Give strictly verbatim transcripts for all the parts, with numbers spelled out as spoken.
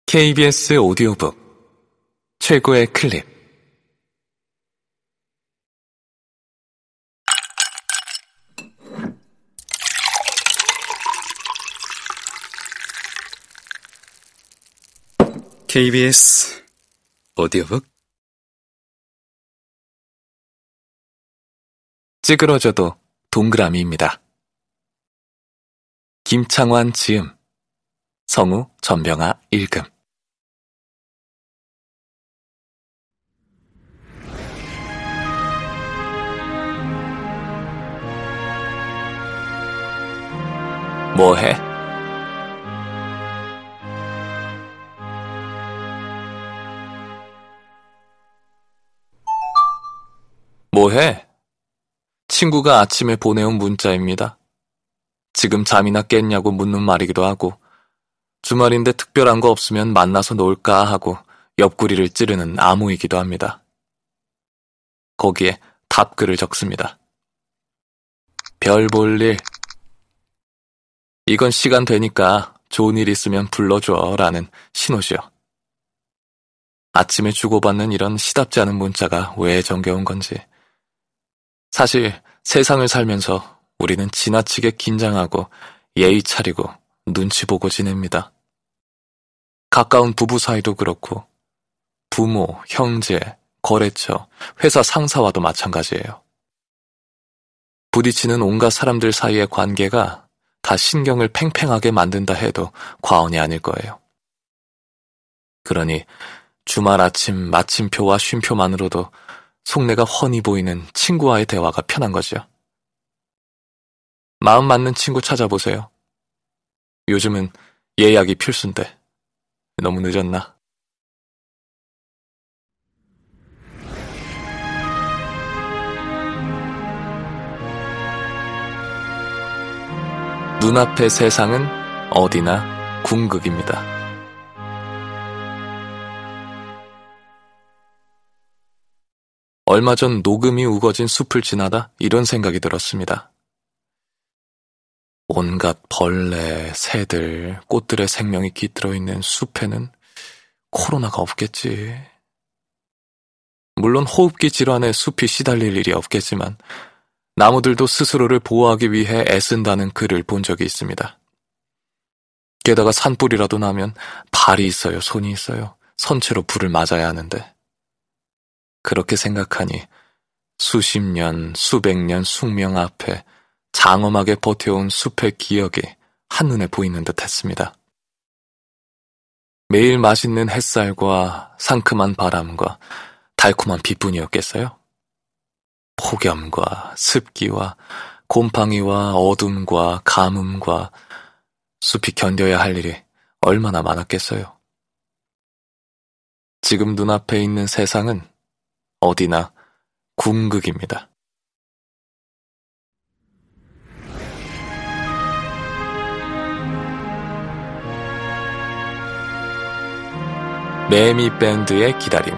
케이비에스 오디오북 최고의 클립. 케이비에스 오디오북 찌그러져도 동그라미입니다. 김창완 지음, 성우 전병아 읽음. 뭐해? 뭐해? 친구가 아침에 보내온 문자입니다. 지금 잠이나 깼냐고 묻는 말이기도 하고, 주말인데 특별한 거 없으면 만나서 놀까 하고 옆구리를 찌르는 암호이기도 합니다. 거기에 답글을 적습니다. 별 볼 일. 이건 시간 되니까 좋은 일 있으면 불러줘 라는 신호시요. 아침에 주고받는 이런 시답지 않은 문자가 왜 정겨운 건지. 사실 세상을 살면서 우리는 지나치게 긴장하고 예의 차리고 눈치 보고 지냅니다. 가까운 부부 사이도 그렇고 부모, 형제, 거래처, 회사 상사와도 마찬가지예요. 부딪히는 온갖 사람들 사이의 관계가 다 신경을 팽팽하게 만든다 해도 과언이 아닐 거예요. 그러니 주말 아침 마침표와 쉼표만으로도 속내가 훤히 보이는 친구와의 대화가 편한 거죠. 마음 맞는 친구 찾아보세요. 요즘은 예약이 필수인데 너무 늦었나? 눈앞의 세상은 어디나 궁극입니다. 얼마 전 녹음이 우거진 숲을 지나다 이런 생각이 들었습니다. 온갖 벌레, 새들, 꽃들의 생명이 깃들어 있는 숲에는 코로나가 없겠지. 물론 호흡기 질환에 숲이 시달릴 일이 없겠지만 나무들도 스스로를 보호하기 위해 애쓴다는 글을 본 적이 있습니다. 게다가 산불이라도 나면 발이 있어요, 손이 있어요. 선체로 불을 맞아야 하는데. 그렇게 생각하니 수십 년, 수백 년 숙명 앞에 장엄하게 버텨온 숲의 기억이 한눈에 보이는 듯 했습니다. 매일 맛있는 햇살과 상큼한 바람과 달콤한 비뿐이었겠어요? 폭염과 습기와 곰팡이와 어둠과 가뭄과 숲이 견뎌야 할 일이 얼마나 많았겠어요. 지금 눈앞에 있는 세상은 어디나 궁극입니다. 매미 밴드의 기다림.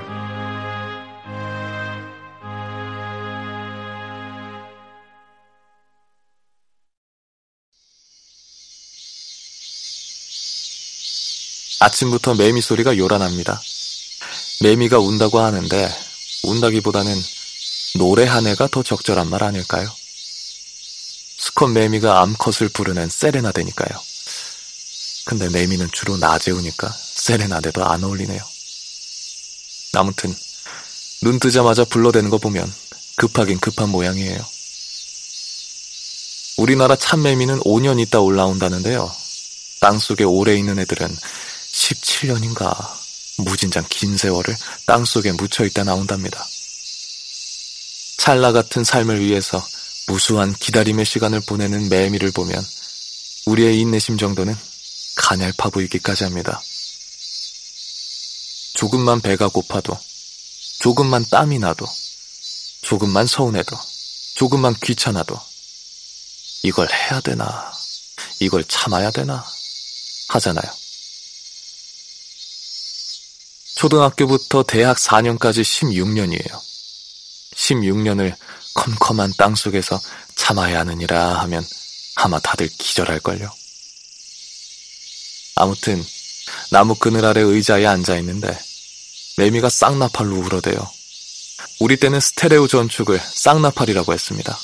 아침부터 매미 소리가 요란합니다. 매미가 운다고 하는데 운다기보다는 노래하네가 더 적절한 말 아닐까요? 수컷 매미가 암컷을 부르는 세레나데니까요. 근데 매미는 주로 낮에 우니까 세레나데도 안 어울리네요. 아무튼 눈 뜨자마자 불러대는 거 보면 급하긴 급한 모양이에요. 우리나라 참매미는 오 년 있다 올라온다는데요. 땅속에 오래 있는 애들은 십칠 년인가 무진장 긴 세월을 땅속에 묻혀있다 나온답니다. 찰나 같은 삶을 위해서 무수한 기다림의 시간을 보내는 매미를 보면 우리의 인내심 정도는 가냘파 보이기까지 합니다. 조금만 배가 고파도, 조금만 땀이 나도, 조금만 서운해도, 조금만 귀찮아도 이걸 해야 되나, 이걸 참아야 되나 하잖아요. 초등학교부터 대학 사 년까지 십육 년이에요. 십육 년을 컴컴한 땅속에서 참아야 하느니라 하면 아마 다들 기절할걸요. 아무튼 나무 그늘 아래 의자에 앉아있는데 매미가 쌍나팔로 울어대요. 우리 때는 스테레오 전축을 쌍나팔이라고 했습니다.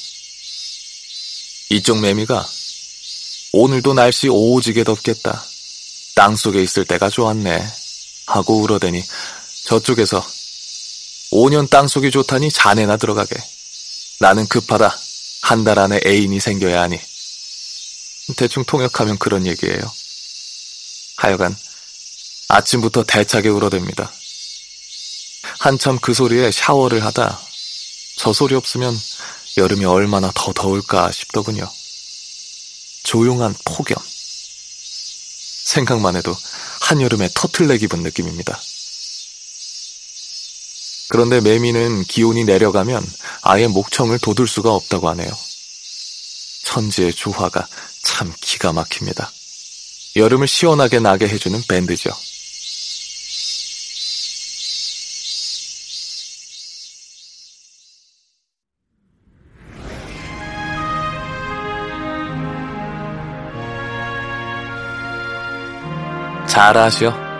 이쪽 매미가 오늘도 날씨 오지게 덥겠다. 땅속에 있을 때가 좋았네. 하고 울어대니 저쪽에서 오 년 땅속이 좋다니 자네나 들어가게. 나는 급하다. 한 달 안에 애인이 생겨야 하니. 대충 통역하면 그런 얘기예요. 하여간 아침부터 대차게 울어댑니다. 한참 그 소리에 샤워를 하다 저 소리 없으면 여름이 얼마나 더 더울까 싶더군요. 조용한 폭염. 생각만 해도 한여름에 터틀넥 입은 느낌입니다. 그런데 매미는 기온이 내려가면 아예 목청을 돋을 수가 없다고 하네요. 천지의 조화가 참 기가 막힙니다. 여름을 시원하게 나게 해주는 밴드죠. 잘하시오.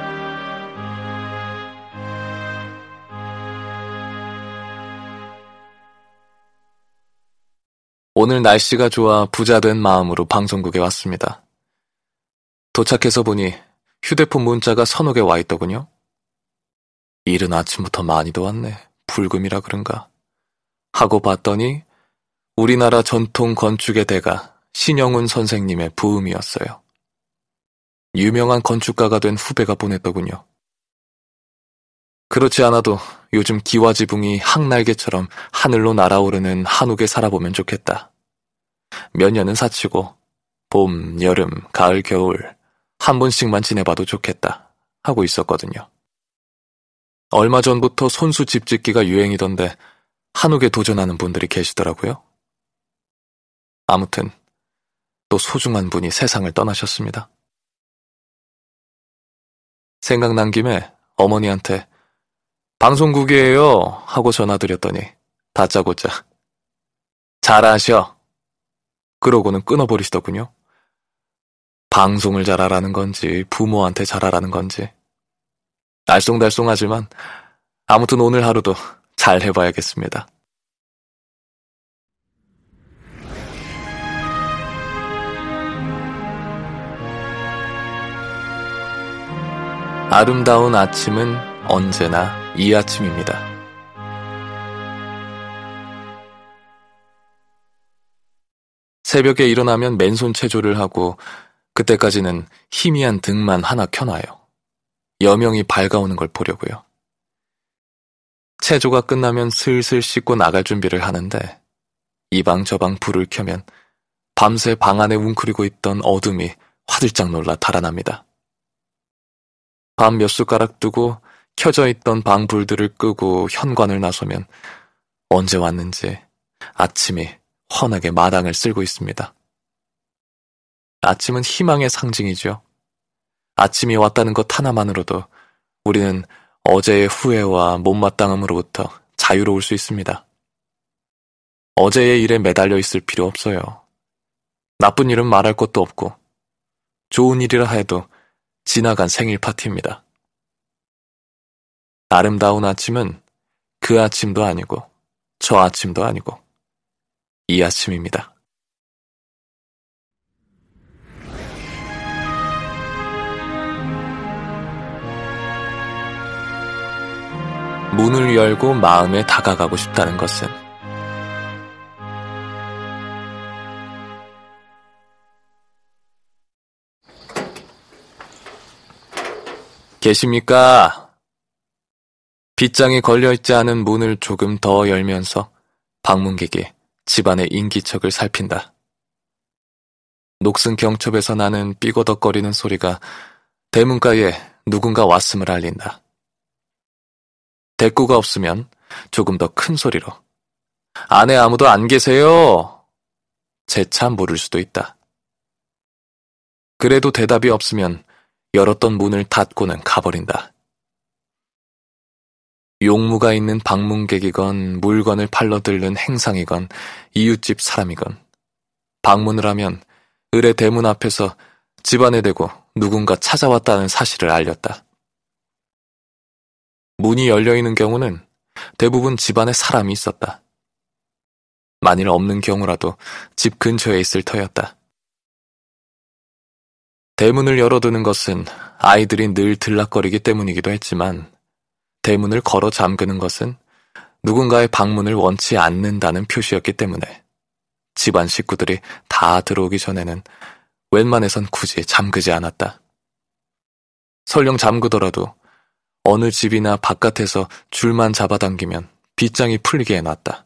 오늘 날씨가 좋아 부자된 마음으로 방송국에 왔습니다. 도착해서 보니 휴대폰 문자가 서너 개 와 있더군요. 이른 아침부터 많이도 왔네. 불금이라 그런가. 하고 봤더니 우리나라 전통 건축의 대가 신영훈 선생님의 부음이었어요. 유명한 건축가가 된 후배가 보냈더군요. 그렇지 않아도 요즘 기와지붕이 항날개처럼 하늘로 날아오르는 한옥에 살아보면 좋겠다. 몇 년은 사치고 봄, 여름, 가을, 겨울 한 번씩만 지내봐도 좋겠다 하고 있었거든요. 얼마 전부터 손수 집짓기가 유행이던데 한옥에 도전하는 분들이 계시더라고요. 아무튼 또 소중한 분이 세상을 떠나셨습니다. 생각난 김에 어머니한테 방송국이에요 하고 전화드렸더니 다짜고짜 잘하셔. 그러고는 끊어버리시더군요. 방송을 잘하라는 건지 부모한테 잘하라는 건지 알쏭달쏭하지만 아무튼 오늘 하루도 잘 해봐야겠습니다. 아름다운 아침은 언제나 이 아침입니다. 새벽에 일어나면 맨손 체조를 하고 그때까지는 희미한 등만 하나 켜놔요. 여명이 밝아오는 걸 보려고요. 체조가 끝나면 슬슬 씻고 나갈 준비를 하는데 이 방 저 방 불을 켜면 밤새 방 안에 웅크리고 있던 어둠이 화들짝 놀라 달아납니다. 밥 몇 숟가락 두고 켜져 있던 방 불들을 끄고 현관을 나서면 언제 왔는지 아침이 환하게 마당을 쓸고 있습니다. 아침은 희망의 상징이죠. 아침이 왔다는 것 하나만으로도 우리는 어제의 후회와 못마땅함으로부터 자유로울 수 있습니다. 어제의 일에 매달려 있을 필요 없어요. 나쁜 일은 말할 것도 없고 좋은 일이라 해도 지나간 생일 파티입니다. 아름다운 아침은 그 아침도 아니고 저 아침도 아니고 이 아침입니다. 문을 열고 마음에 다가가고 싶다는 것은 계십니까? 빗장이 걸려있지 않은 문을 조금 더 열면서 방문객이 집안의 인기척을 살핀다. 녹슨 경첩에서 나는 삐거덕거리는 소리가 대문가에 누군가 왔음을 알린다. 대꾸가 없으면 조금 더 큰 소리로 안에 아무도 안 계세요. 재차 물을 수도 있다. 그래도 대답이 없으면 열었던 문을 닫고는 가버린다. 용무가 있는 방문객이건 물건을 팔러 들른 행상이건 이웃집 사람이건 방문을 하면 을의 대문 앞에서 집안에 대고 누군가 찾아왔다는 사실을 알렸다. 문이 열려있는 경우는 대부분 집안에 사람이 있었다. 만일 없는 경우라도 집 근처에 있을 터였다. 대문을 열어두는 것은 아이들이 늘 들락거리기 때문이기도 했지만 대문을 걸어 잠그는 것은 누군가의 방문을 원치 않는다는 표시였기 때문에 집안 식구들이 다 들어오기 전에는 웬만해선 굳이 잠그지 않았다. 설령 잠그더라도 어느 집이나 바깥에서 줄만 잡아당기면 빗장이 풀리게 해놨다.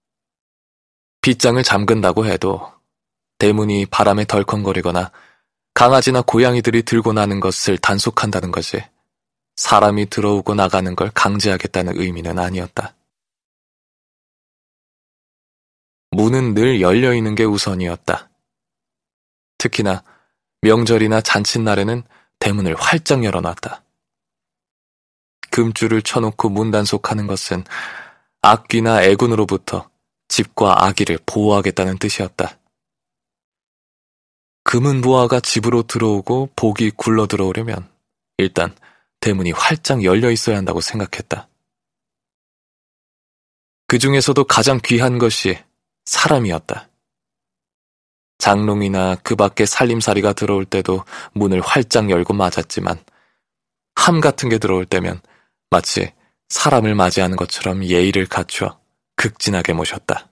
빗장을 잠근다고 해도 대문이 바람에 덜컹거리거나 강아지나 고양이들이 들고 나는 것을 단속한다는 것이 사람이 들어오고 나가는 걸 강제하겠다는 의미는 아니었다. 문은 늘 열려있는 게 우선이었다. 특히나 명절이나 잔칫날에는 대문을 활짝 열어놨다. 금줄을 쳐놓고 문 단속하는 것은 악귀나 애군으로부터 집과 아기를 보호하겠다는 뜻이었다. 금은 부하가 집으로 들어오고 복이 굴러 들어오려면 일단 대문이 활짝 열려 있어야 한다고 생각했다. 그 중에서도 가장 귀한 것이 사람이었다. 장롱이나 그 밖에 살림살이가 들어올 때도 문을 활짝 열고 맞았지만 함 같은 게 들어올 때면 마치 사람을 맞이하는 것처럼 예의를 갖추어 극진하게 모셨다.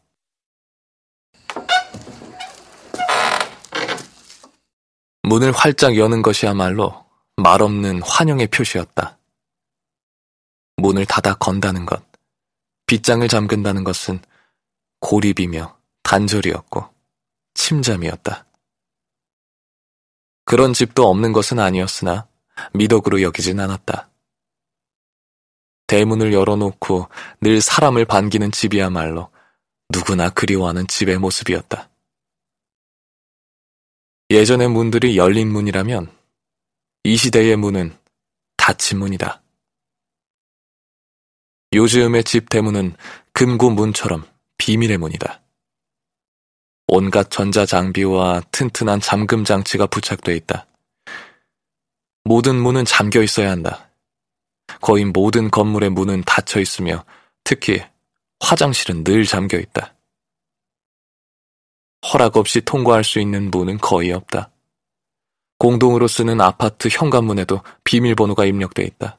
문을 활짝 여는 것이야말로 말없는 환영의 표시였다. 문을 닫아 건다는 것, 빗장을 잠근다는 것은 고립이며 단절이었고 침잠이었다. 그런 집도 없는 것은 아니었으나 미덕으로 여기진 않았다. 대문을 열어놓고 늘 사람을 반기는 집이야말로 누구나 그리워하는 집의 모습이었다. 예전의 문들이 열린 문이라면 이 시대의 문은 닫힌 문이다. 요즘의 집 대문은 금고 문처럼 비밀의 문이다. 온갖 전자장비와 튼튼한 잠금 장치가 부착돼 있다. 모든 문은 잠겨 있어야 한다. 거의 모든 건물의 문은 닫혀 있으며 특히 화장실은 늘 잠겨 있다. 허락 없이 통과할 수 있는 문은 거의 없다. 공동으로 쓰는 아파트 현관문에도 비밀번호가 입력돼 있다.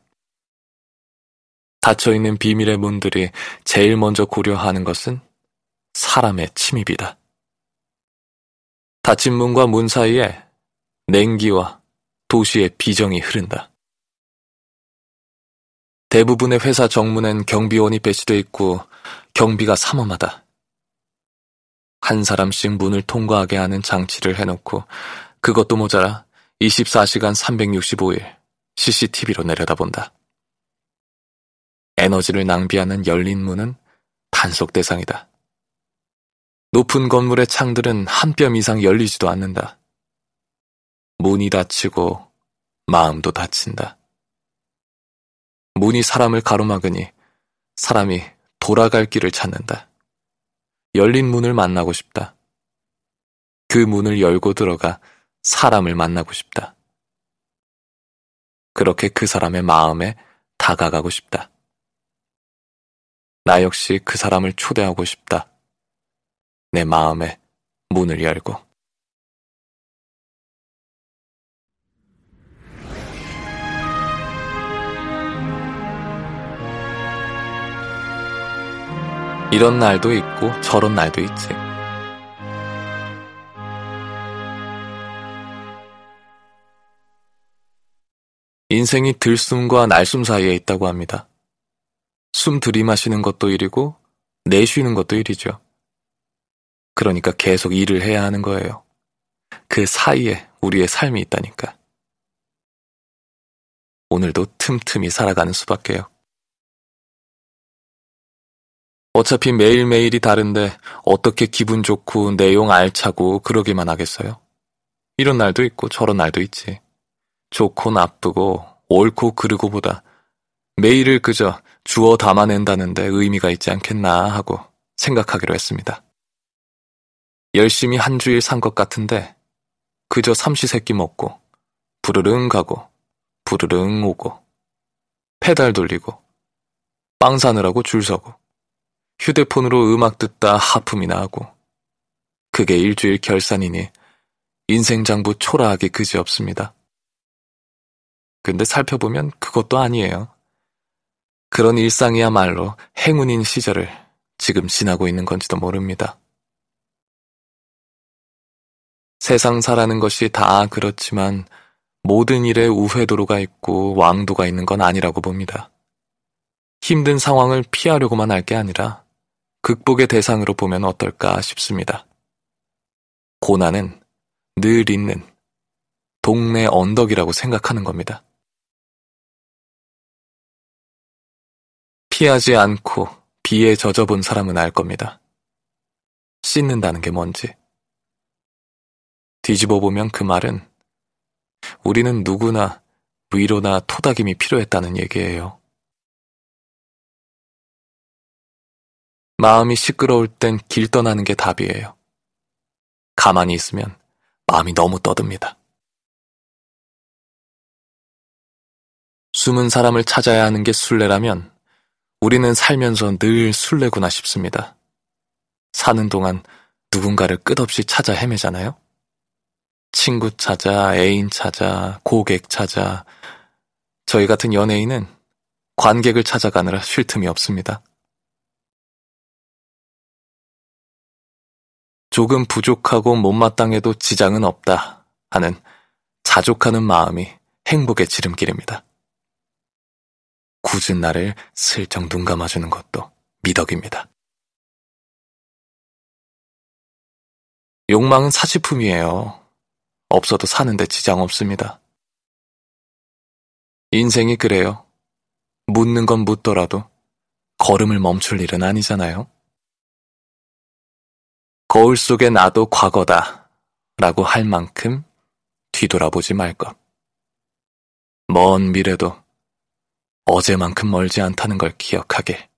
닫혀있는 비밀의 문들이 제일 먼저 고려하는 것은 사람의 침입이다. 닫힌 문과 문 사이에 냉기와 도시의 비정이 흐른다. 대부분의 회사 정문엔 경비원이 배치돼 있고 경비가 삼엄하다. 한 사람씩 문을 통과하게 하는 장치를 해놓고 그것도 모자라 이십사 시간 삼백육십오 일 씨씨티비로 내려다본다. 에너지를 낭비하는 열린 문은 단속 대상이다. 높은 건물의 창들은 한 뼘 이상 열리지도 않는다. 문이 닫히고 마음도 닫힌다. 문이 사람을 가로막으니 사람이 돌아갈 길을 찾는다. 열린 문을 만나고 싶다. 그 문을 열고 들어가 사람을 만나고 싶다. 그렇게 그 사람의 마음에 다가가고 싶다. 나 역시 그 사람을 초대하고 싶다. 내 마음에 문을 열고. 이런 날도 있고 저런 날도 있지. 인생이 들숨과 날숨 사이에 있다고 합니다. 숨 들이마시는 것도 일이고 내쉬는 것도 일이죠. 그러니까 계속 일을 해야 하는 거예요. 그 사이에 우리의 삶이 있다니까. 오늘도 틈틈이 살아가는 수밖에요. 어차피 매일매일이 다른데 어떻게 기분 좋고 내용 알차고 그러기만 하겠어요? 이런 날도 있고 저런 날도 있지. 좋고 나쁘고 옳고 그르고보다 매일을 그저 주워 담아낸다는데 의미가 있지 않겠나 하고 생각하기로 했습니다. 열심히 한 주일 산 것 같은데 그저 삼시세끼 먹고 부르릉 가고 부르릉 오고 페달 돌리고 빵 사느라고 줄 서고 휴대폰으로 음악 듣다 하품이나 하고 그게 일주일 결산이니 인생장부 초라하기 그지없습니다. 근데 살펴보면 그것도 아니에요. 그런 일상이야말로 행운인 시절을 지금 지나고 있는 건지도 모릅니다. 세상 사라는 것이 다 그렇지만 모든 일에 우회도로가 있고 왕도가 있는 건 아니라고 봅니다. 힘든 상황을 피하려고만 할 게 아니라 극복의 대상으로 보면 어떨까 싶습니다. 고난은 늘 있는 동네 언덕이라고 생각하는 겁니다. 피하지 않고 비에 젖어본 사람은 알 겁니다. 씻는다는 게 뭔지. 뒤집어 보면 그 말은 우리는 누구나 위로나 토닥임이 필요했다는 얘기예요. 마음이 시끄러울 땐 길 떠나는 게 답이에요. 가만히 있으면 마음이 너무 떠듭니다. 숨은 사람을 찾아야 하는 게 순례라면 우리는 살면서 늘 순례구나 싶습니다. 사는 동안 누군가를 끝없이 찾아 헤매잖아요. 친구 찾아, 애인 찾아, 고객 찾아. 저희 같은 연예인은 관객을 찾아가느라 쉴 틈이 없습니다. 조금 부족하고 못마땅해도 지장은 없다 하는 자족하는 마음이 행복의 지름길입니다. 굳은 날을 슬쩍 눈 감아주는 것도 미덕입니다. 욕망은 사치품이에요. 없어도 사는데 지장 없습니다. 인생이 그래요. 묻는 건 묻더라도 걸음을 멈출 일은 아니잖아요. 거울 속에 나도 과거다 라고 할 만큼 뒤돌아보지 말 것. 먼 미래도 어제만큼 멀지 않다는 걸 기억하게.